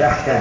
Schächter.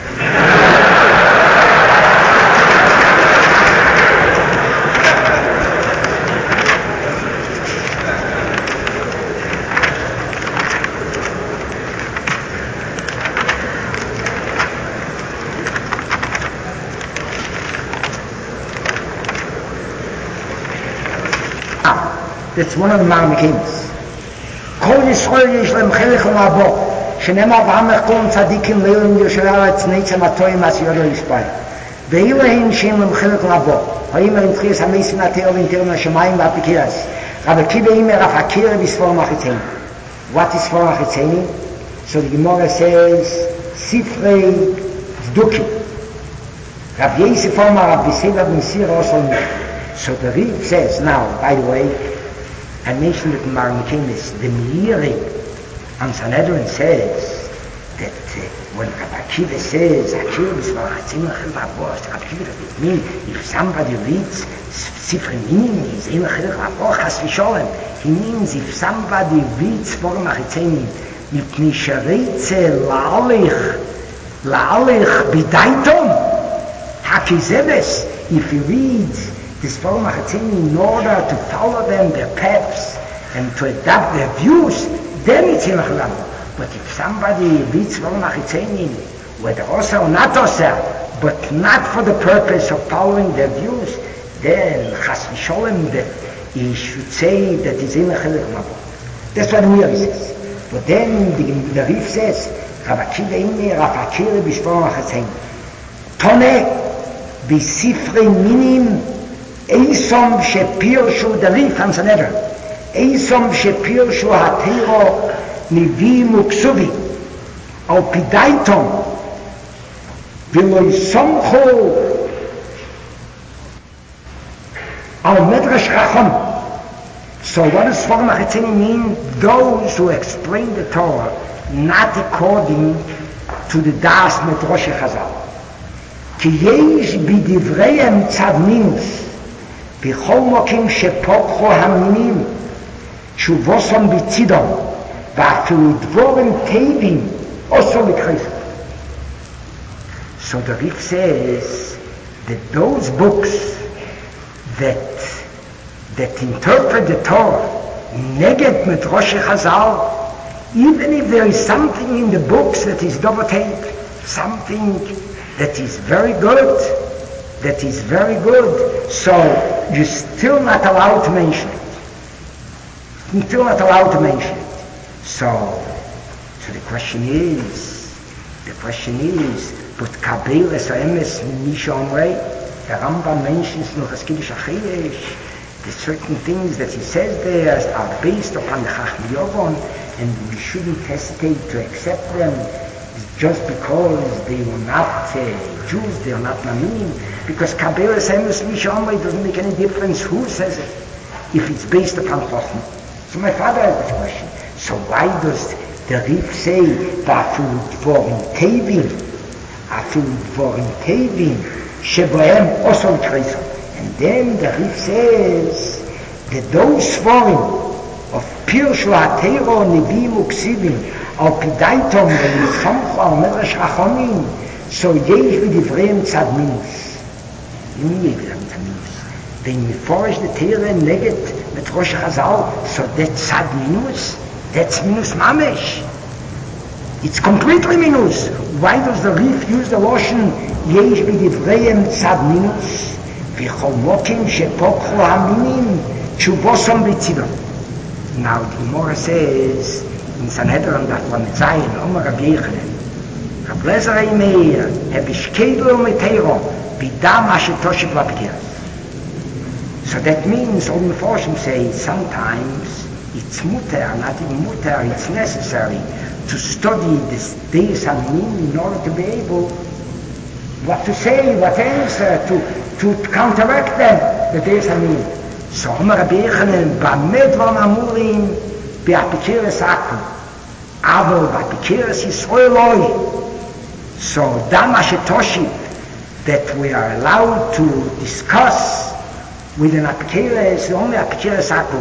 That's one of the Marmikins. Kol Yisrael yesh lem chelek labo, shenema v'amech kol tzadikim leilim yosheretz neitzem atoyim as yodo yispay. Ve'ilehin shem lem chelek labo, ha'im erim tchias ha'meisim ateo v'interim ha'shamayim v'apikiras. Rabbi Kiva imer ha'fakir b'sforim ha'chitzeni. What is sforim ha'chitzeni? So the Gemara says, Sifrei Zdukim. Rabbi Yosef Omar Rabbi Seva b'Mesira also. So the Rid says, now, by the way, I mentioned it in Marmikenis, the Meiri on Sanhedrin says that when Rabbi Akiva says, Akiva is Rabbi Akiva does it mean if somebody reads Sifrei Minim, he's in Chas V'Sholem. He means if somebody reads Sforim HaChitzeni mit Nisharetze La'alich B'daitom Hakizebes, if he reads this Sforim HaChitzeni in order to follow them, their paths, and to adapt their views, then it's in Chalamu. But if somebody reads Sforim HaChitzeni, whether Osa or not Osa, but not for the purpose of following their views, then Chas V'Sholem, he should say that he's in Chalamu. That's what Meiri says. But then the Rif says, Rabbi Akiva Imer Afakir B'Sforim HaChitzeni. Tone B'Sifrei Minim Eisom shepirshu the Rif on Sanhedrin. Eisom shepirshu hatiro nivim uksuvi al pidaitom v'lo yisomchu al medrash chacham. So what does Sforim HaChitzeni mean? Those who explain the Torah not according to the Das Medrash Chazal. Ki yesh b'divreihem tzad minus בכל מוקים שפוקחו המינים תשובוסם בצידום ואפילו דבורים טייבים עשו לקריסו. So the Rif says that those books that interpret the Torah neged Medrash Chazal, even if there is something in the books that is dovatate, something that is very good, so you're still not allowed to mention it. So the question is, but Kabbalas Emes Misha Omrei, the Rambam mentions noch as Kiddush Achayesh, the certain things that he says there are based upon the Chacham Yovon, and we shouldn't hesitate to accept them just because they were not Jews, they are not Naminim, because Kabbalas Emes Misha Omrei doesn't make any difference who says it, if it's based upon Chacham. So my father has the question, so why does the Rif say, Afilu Dvorim Tevim, Shebohem Osol Kreisel? And then the Rif says that those Svorim of Pirshu HaTeiro, Nevim Uksivim, Al Pidaitom, V'Yisomchu Al Medrash Chachomim, so Yesh V'Divreim Tzad Minus. They meforish the Teire Neget Medrash Chazal, so that's Tzad Minus, that's Minus Mamesh. It's completely Minus. Why does the Rif use the Lashon Yesh V'Divreim Tzad Minus? V'chol Mokim Shepokchu Haminim Tshubosam B'Tzidon. Now the Gemara says in Sanhedrin that one Zayin Omer Rabbi Yechanan Rab Lezer Eimeir Hebishkedlo Meteiro B'dam Ashetoshik V'Apikiras. So that means all the Meforshim say sometimes it's muter, not even muter, it's necessary to study this Deis Haminim in order to be able what to say, what answer, to counteract them, the Deis Haminim. So Omer Rabbi Yechanan B'amedvam Amurim B'Apikiras Akum Avol B'Apikiras Yisroeloi. So Dam Ashetoshik that we are allowed to discuss with an Apikiras, only Apikiras Akum,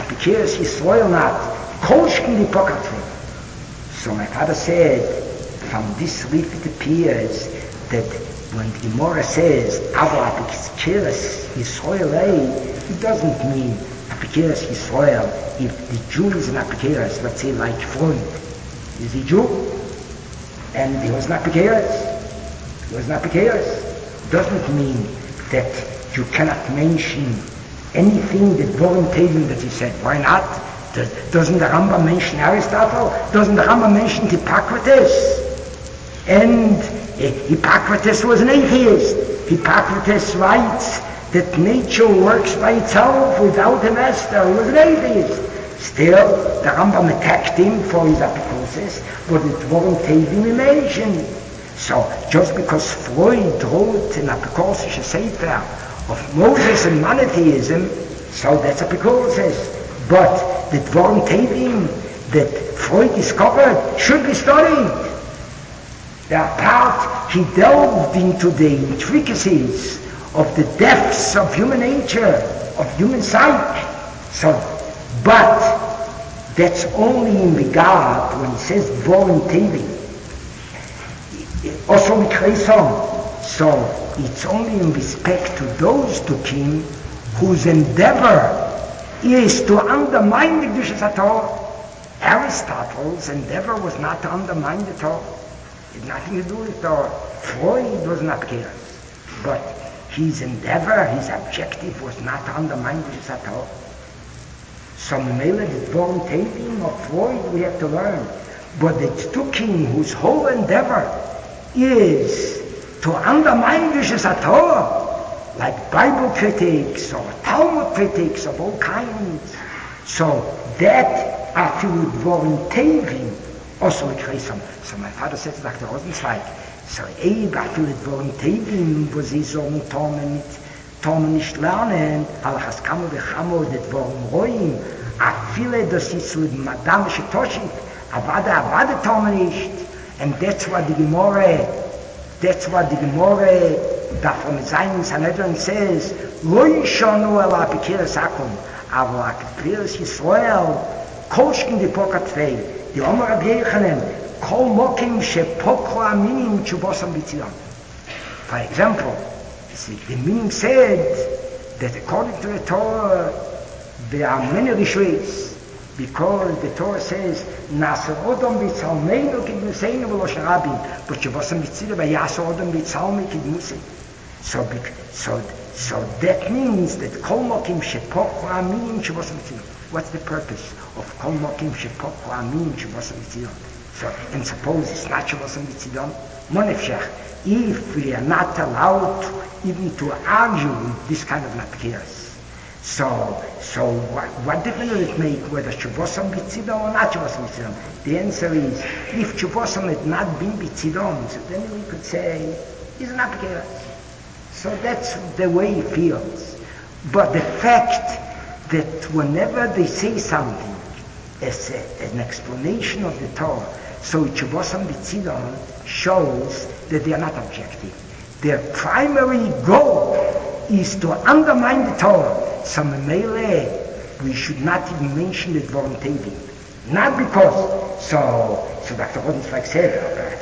Apikiras Yisroel not, Kolshkin Hipokratrim. So my father said, from this leaf it appears that when the Gemara says Ava Apikeres Yisrael, it doesn't mean Apikeres Yisrael if the Jew is an Apikeres, let's say like Freud. Is he Jew? And he was an Apikeres. Doesn't mean that you cannot mention anything that Borim Tevin that he said. Why not? Doesn't the Rambam mention Aristotle? Doesn't the Rambam mention Hippocrates? And Hippocrates was an atheist. Hippocrates writes that nature works by itself without a master. He was an atheist. Still, the Rambam attacked him for his apicursis, but it wasn't Tevin mentioned. So, just because Freud wrote an apicursis sefer of Moses and monotheism, so that's apicursis. But the Dvorim Tevim that Freud discovered should be studied. He delved into the intricacies of the depths of human nature, of human psyche. But that's only in regard when he says Dvorim Tevim. Also so it's only in respect to those Dukim whose endeavor is to undermine the Kedushas HaTorah. Aristotle's endeavor was not to undermine the Torah. It had nothing to do with Torah. Freud was not Kedushas. But his endeavor, his objective was not to undermine the Kedushas HaTorah. So Mele, the Dvorim Tevim of Freud, we have to learn. But the Tzdukim, whose whole endeavor is to undermine the Kedushas HaTorah, like Bible critics or Talmud critics of all kinds. So that after Dvorim Tevim also Kreisam. So my father said to Dr. Rosenzweig, so after Dvorim Tevim, wo sie sagen, Tomen nicht lernen, Halachas Kamo v'Chamo, the Dvorim Roim, a viele, das ist mit Madame Shetoshik, Avada Tomen nicht. And that's what the Gemara that from Zion Sanhedrin says, Lo yishonu el Apikeres Akum, aber Apikeres Yisrael, Kolshkin di Pokatfei, the Omer Rabbi Yechanan, Kol Mokim Shepokro Aminim Chubosam B'Tzidon. For example, the meaning said that according to the Torah, there are many Rishois, because the Torah says, Nasser Odom B'Tzalmeinu Kidmuseinu V'Loshen Rabim, but Chubosam B'Tzidon V'Yasser Odom B'Tzalmei Kidmusei. So that means that Kol Mokim Shepokro Aminim Chubosam B'Tzidon. What's the purpose of Kol Mokim Shepokro Aminim Chubosam B'Tzidon? So, and suppose it's not Chubosam B'Tzidon, Monefshach, if we are not allowed even to argue with this kind of Napkiras. So what difference does it make whether Chubosam B'Tzidon or not Chubosam B'Tzidon? The answer is, if Chubosam had not been B'Tzidon, so then we could say, he's an Napkiras. So that's the way he feels. But the fact that whenever they say something as an explanation of the Torah, so Chubosam B'Tzidon shows that they are not objective. Their primary goal is to undermine the Torah. So Mele, we should not even mention the Dvorim Tevim. Not because, so Dr. Rosenzweig said,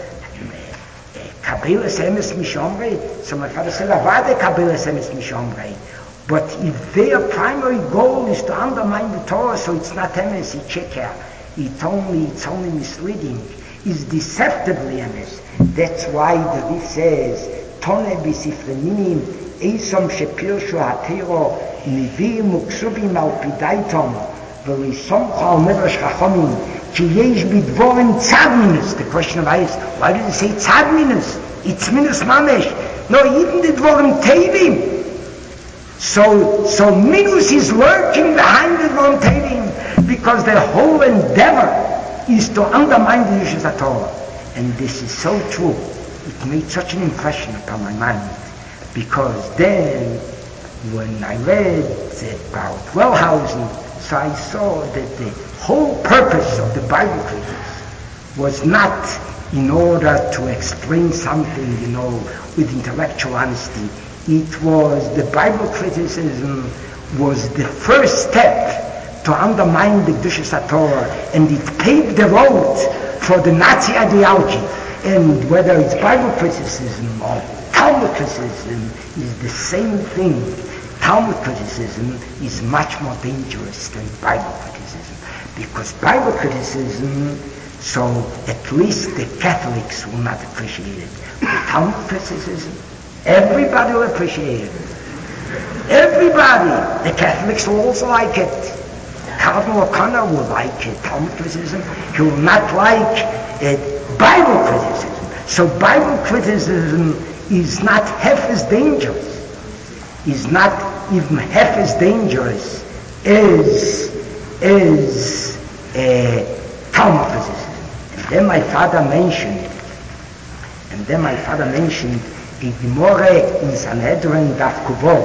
Kabbalas Emes Mishomrei, so my father said, Avada Kabbalas Emes Mishomrei. But if their primary goal is to undermine the Torah, so it's not emes, it's sheker. It's only misleading. It's deceptively emes. That's why the Rif says, Tone b'sifreminim, Eisom shepirshu hatero, Nivim uksubim al pidaitom, V'risomcha al medrash chachomim, Ki yesh bidvorim tzadminus. The question of is, why did it say tzadminus? It's minus mamesh. No, even the dvorim tevim. So minus is lurking behind the Dvorim Tevim, because their whole endeavor is to undermine the Kedushas HaTorah. And this is so true. It made such an impression upon my mind, because then when I read about Wellhausen, so I saw that the whole purpose of the Bible critics was not in order to explain something, with intellectual honesty. It was, the Bible criticism was the first step to undermine the Kedushas HaTorah, and it paved the road for the Nazi ideology. And whether it's Bible criticism or Talmud criticism is the same thing. Talmud criticism is much more dangerous than Bible criticism, because Bible criticism, so at least the Catholics will not appreciate it. But Talmud criticism, everybody will appreciate it. Everybody. The Catholics will also like it. Cardinal O'Connor will like it, Talmud criticism. He will not like Bible criticism. So Bible criticism is not half as dangerous. Is not even half as dangerous as Talmud criticism. And then my father mentioned a Gemara in Sanhedrin Daf Kuvov.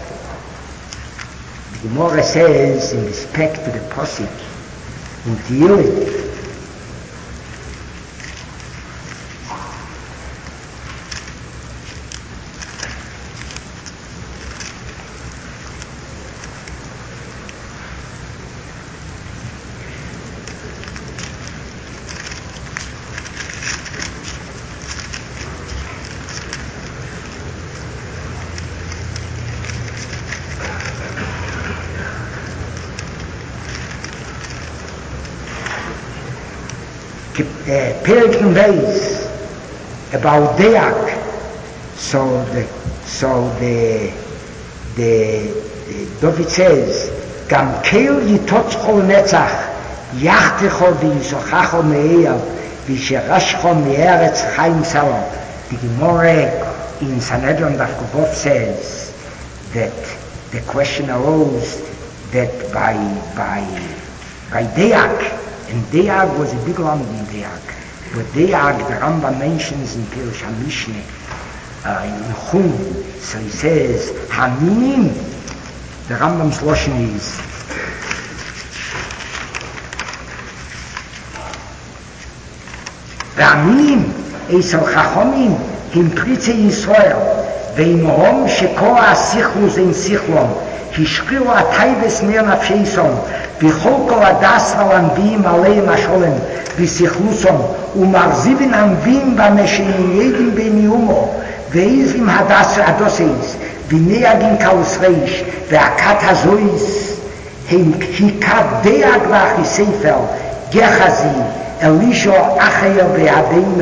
The Gemara says, in respect to the Posik in Tehillim, Perik Beis about Deak. So the David says, Gam keil yitotzcho netzach yachtecho v'yisochacho me'eyav v'sherashcho me'eretz chaim salom. The Gemara in Sanhedrin Daf Kuvov says that the question arose that by Deak. And Deag was a big land in Deag. But Deag, the Rambam mentions in Pirush HaMishneh, in Chum, so he says, Haminim, the Rambam's Lashon is, Haminim, Eisel Chachomim, Him Pritze Yisrael, Ve'imohom Shekoa Sichlus Ein Sichlom, Hishkiru Ataibes Mer Nafsheisom, Bicholko Adasra Lambim Aleim Asholem Bisichlusom Umarzivin Ambim Bameshin Yedim Beniumo Veizim Hadasra Adoseis Vineagin Kausreish Veakat Hazois Hikat Deag Vachi Seifel Gechazi Elisho Achayer Ve'adeim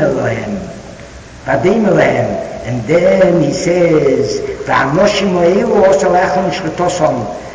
Elohem. And then he says Va'anoshim Oelu Osalechon Shvetosom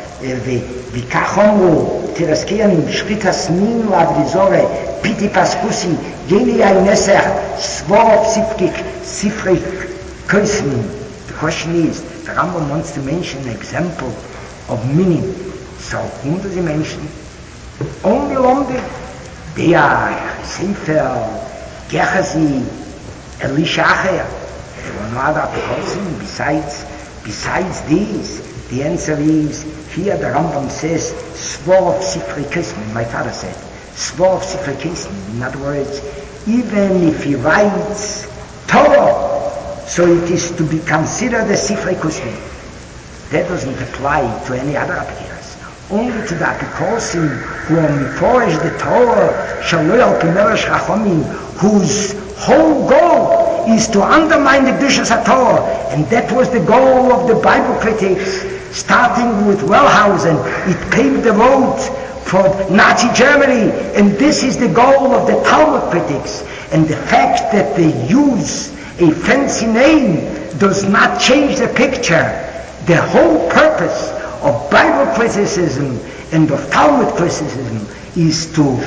Vikachomru Tiraskianim Shritas Min Lavrizore Piti Paskusi Geni Aineser Svorov Sifrik Koismin. The question is, the Rambam wants to mention an example of meaning. So whom does he mention? Only Lomde, Deach, Sefer, Gechazi, Elisha Acher. There were no other person besides these. The answer is, here the Rambam says, Svorov Sifrei Kesmin, my father said. Svorov Sifrei Kesmin. In other words, even if he writes Torah, so it is to be considered a Sifrei Kesmin. That doesn't apply to any other appearance. Only to the Apikosim who enforce the Torah, Shaloyal Pimeresh Chachomim, whose whole goal is to undermine the Kedushas HaTorah. And that was the goal of the Bible critics, starting with Wellhausen. It paved the road for Nazi Germany, and this is the goal of the Talmud critics. And the fact that they use a fancy name does not change the picture. The whole purpose of Bible criticism and of Talmud criticism is to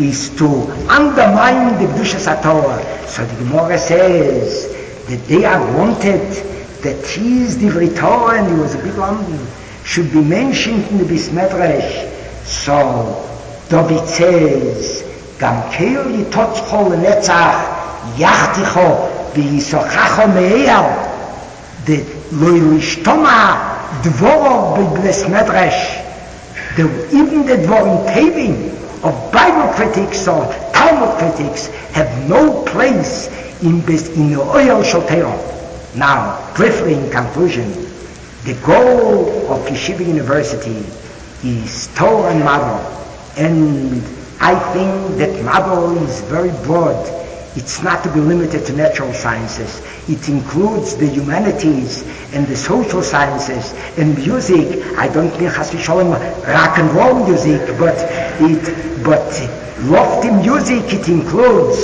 undermine the Kedushas HaTorah. So the Gemara says that they have wanted that his Divrei Torah, and he was a big London, should be mentioned in the Beis Medrash. So David says, Gam keil yitotzcho lenetzach yachticho v'yisochacho me'eyav, the lo yishtoma dvorov b'Beis Medrash. Even the Dvorim Tevim of Bible critics or Talmud critics have no place in the oil shel Torah. Now, briefly in conclusion, the goal of Yeshiva University is Torah and Mador, and I think that Mador is very broad. It's not to be limited to natural sciences. It includes the humanities and the social sciences and music. I don't think Chas v'Sholom rock and roll music, but lofty music it includes.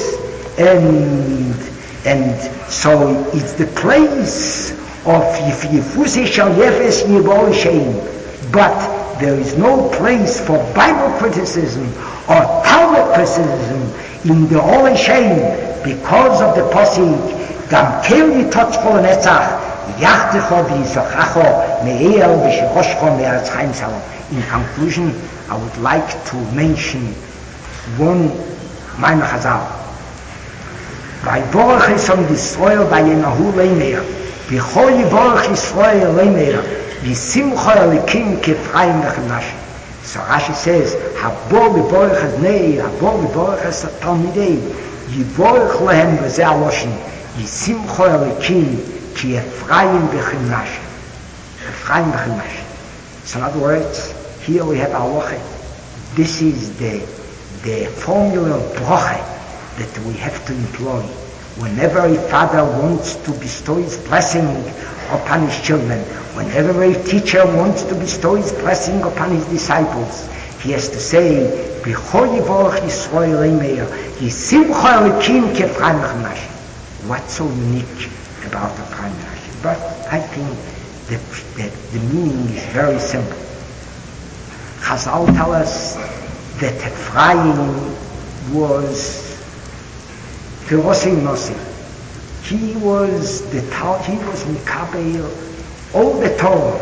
And so it's the place of Yifusi Shal Yefes Yibol Shein. But there is no place for Bible criticism or Talmud criticism in the Holy Shein because of the Pasuk Gam Kel Yitotzcho Netzach Yachtecho V'Yisachacho Me'el V'Shechoscho Me'eretz Chaim Salom. In conclusion, I would like to mention one Maimar Chazal. Vayvorach Esom Yisrael Vayenahu Leimeir V'chol Yivorach Yisrael Leimeir V'simcha Elikim K'Efraim V'Chenashim. So Rashi says, Habor V'vorach Adnei, Habor V'vorach Talmidei, Yivorach Lehem V'zeh Aloshin, V'simcha Elikim K'Efraim V'Chenashim. Efraim V'Chenashim. So in other words, here we have halacha. This is the formula of bracha that we have to employ. Whenever a father wants to bestow his blessing upon his children, whenever a teacher wants to bestow his blessing upon his disciples, he has to say, B'chol yivorach Yisrael Eimeir, Yisimcha Elikim K'Efraim V'Chenashim. What's so unique about Efraim V'Chenashim? But I think that the meaning is very simple. Chazal tell us that Ephraim was Terosei Nosei. He was Mikabel all the Torah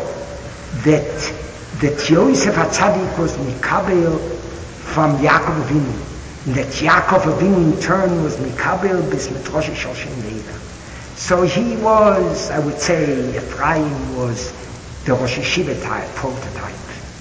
that Yosef HaTzadik was Mikabel from Yaakov Avinu, and that Yaakov Avinu in turn was Mikabel Bismet Rosh Hashanah Leila. So he was, I would say, Ephraim was the Rosh Hashiva type, prototype.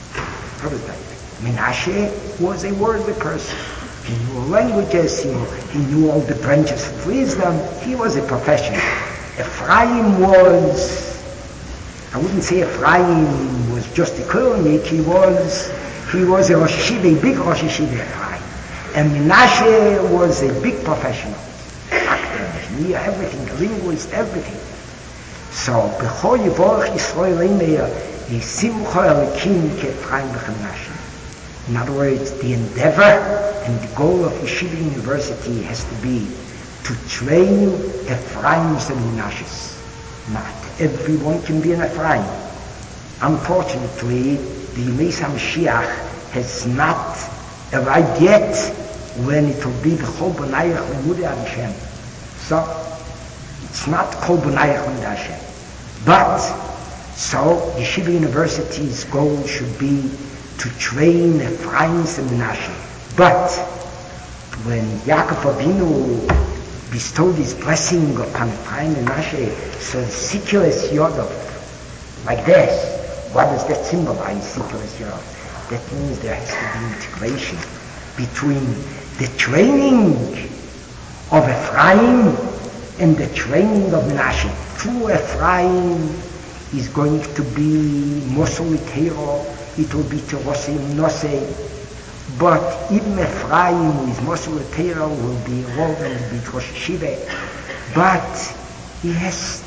Menashe was a worldly person. He knew languages, he knew all the branches of wisdom. He was a professional. Ephraim was, I wouldn't say Ephraim was just a colonic, he was a Rosh Hashiva, a big Rosh Hashiva Ephraim. And Menashe was a big professional. Actor, engineer, everything, a linguist, everything. So, B'chol Yivorach Yisrael Eimeir, Yisimcha Elikim K'Efraim V'Chenashim. In other words, the endeavor and the goal of Yeshiva University has to be to train Ephraims and Menashes. Not everyone can be an Ephraim. Unfortunately, the Yemei HaMashiach has not arrived yet when it will be the Chol B'nayach Lemudei Hashem. So, it's not Chol B'nayach Lemudei Hashem. But, so, Yeshiva University's goal should be to train Ephraims and Menashe. But when Yaakov Avinu bestowed his blessing upon Ephraim and Menashe, so Sikulas Yodov, like this, what does that symbolize, Sikulas Yodov? That means there has to be integration between the training of Ephraim and the training of Menashe. True Ephraim is going to be Mosol Teiro, it will be Terosei Nosei, but even Ephraim, who is Mosol Teiro, will be involved in the Rosh Hashiva, but he has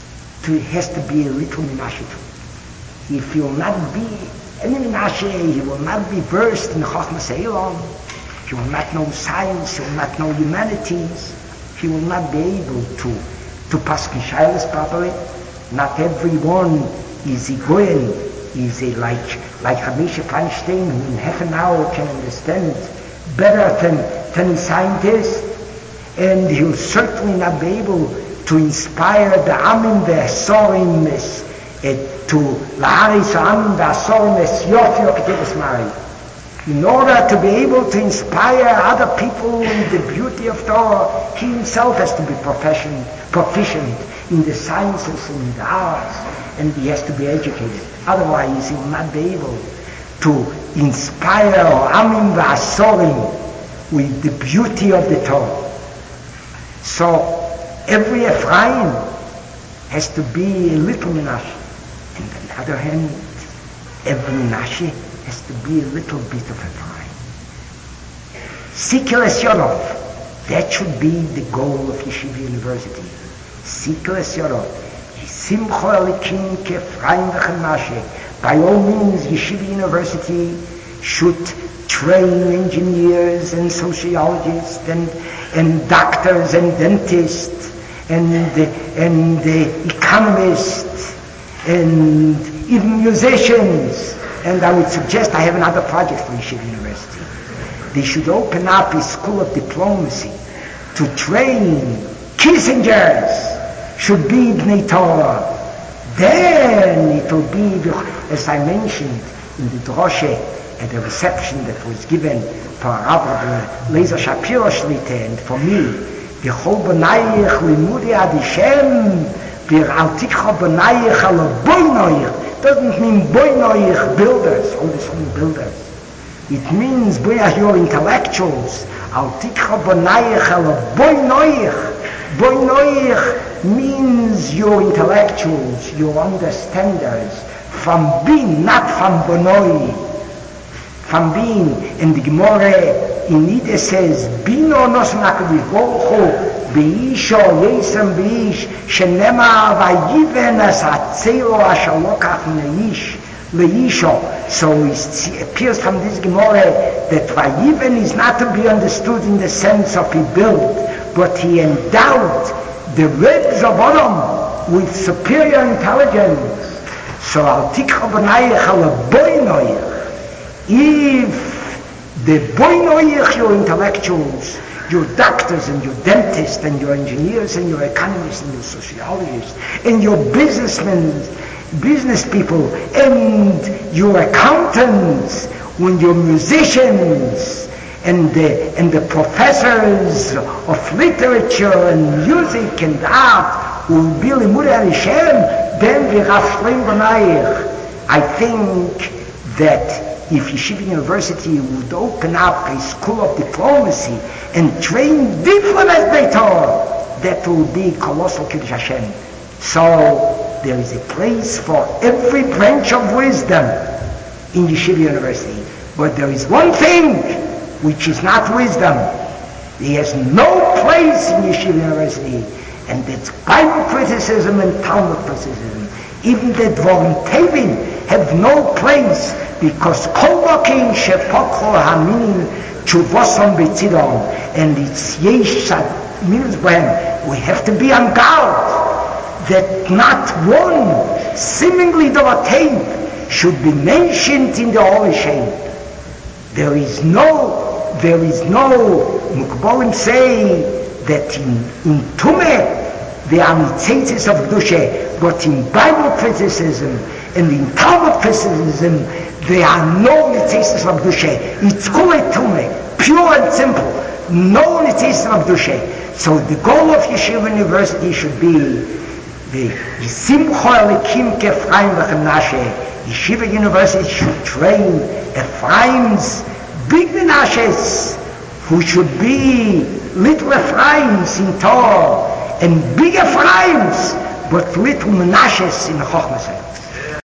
to be a little Menashe too. If he will not be any Menashe, he will not be versed in Chochmas Eilon, he will not know science, he will not know humanities, he will not be able to paskin shaylos properly. Not everyone is a goyen, is a like Hamisha Feinstein, who in half an hour can understand better than a scientist, and he'll certainly not be able to inspire the Amim ve'asorim to Laharis Amim ve'asorim es yofi oketevas mari. In order to be able to inspire other people in the beauty of Torah, he himself has to be proficient in the sciences and in the arts, and he has to be educated. Otherwise, he will not be able to inspire Amim v'asorim with the beauty of the Torah. So, every Ephraim has to be a little Menashe. And on the other hand, every Menashe has to be a little bit of Ephraim. Sikulas Yodov. That should be the goal of Yeshiva University. Sikles Yorot. Simcha Elikim Kefraim V'Chanashe. By all means, Yeshiva University should train engineers and sociologists and doctors and dentists and economists and even musicians. And I would suggest, I have another project for Yeshiva University. They should open up a school of diplomacy to train Kissingers should be Bnei Torah. Then it will be, as I mentioned in the droshe at the reception that was given for Rabbi Lezer Shapiro Shlite and for me, the whole Benayich Limudi Ad Hashem Bir Al Tikcha Benayich Al Boinoich doesn't mean Boinoich builders, all these builders. It means Boinoich your intellectuals. Al Tikcha Benayich Al Boinoich. Boinoich means your intellectuals, your understanders, from being, not from bonoi, from being. And the Gemara in Nida says, Bino nos makadish bolchu, beisho yesem beish, shenema vayiven as hatzelo ashalokach neish, leisho. So it appears from this Gemara that vayiven is not to be understood in the sense of he built, but he endowed the ribs of Adam with superior intelligence. So al tikcha b'nayich al boinoich. If the boinoich, your intellectuals, your doctors and your dentists and your engineers and your economists and your sociologists and your businessmen, business people and your accountants and your musicians and the professors of literature and music and art will be limudei Hashem, then v'rafreim b'nayich. I think that if Yeshiva University would open up a school of diplomacy and train diplomats by Torah, that will be colossal Kiddush Hashem. So there is a place for every branch of wisdom in Yeshiva University. But there is one thing which is not wisdom. He has no place in Yeshiva University, and that's Bible criticism and Talmud criticism. Even the Dvorim Tevin have no place, because Kol Bokim Shepokho Haminim Chuvosam Betzidon, and it's Yesh Minus Bohem. We have to be on guard that not one seemingly Dovatev should be mentioned in the Holy Shem. There is no Mukbolim say that in Tumeh there are mitzitzis of Kedusha, but in Bible criticism and in Talmud criticism there are no mitzitzis of Kedusha. It's Kulei Tumeh, pure and simple, no mitzitzis of Kedusha. So the goal of Yeshiva University should be the Simcha Elikim Kefraim V'Chanashe. Yeshiva University should train Ephraim's big Menashes, who should be little Ephraims in Torah, and big Ephraims, but little Menashes in Chochmah.